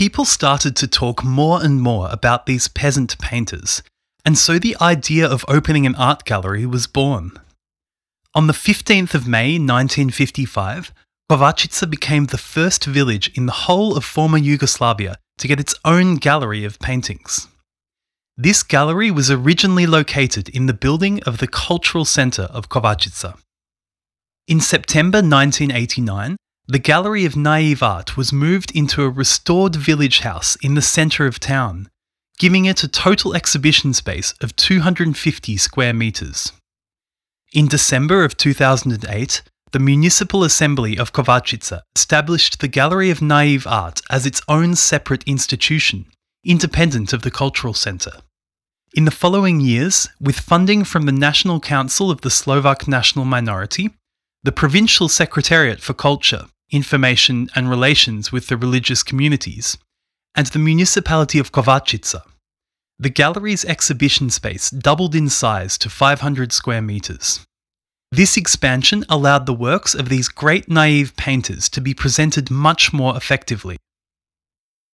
People started to talk more and more about these peasant painters, and so the idea of opening an art gallery was born. On the 15th of May 1955, Kovačica became the first village in the whole of former Yugoslavia to get its own gallery of paintings. This gallery was originally located in the building of the Cultural Centre of Kovačica. In September 1989, the Gallery of Naive Art was moved into a restored village house in the centre of town, giving it a total exhibition space of 250 square metres. In December of 2008, the Municipal Assembly of Kovačica established the Gallery of Naive Art as its own separate institution, independent of the Cultural Centre. In the following years, with funding from the National Council of the Slovak National Minority, the Provincial Secretariat for Culture, Information and Relations with the Religious Communities, and the Municipality of Kovačica, the gallery's exhibition space doubled in size to 500 square metres. This expansion allowed the works of these great naive painters to be presented much more effectively.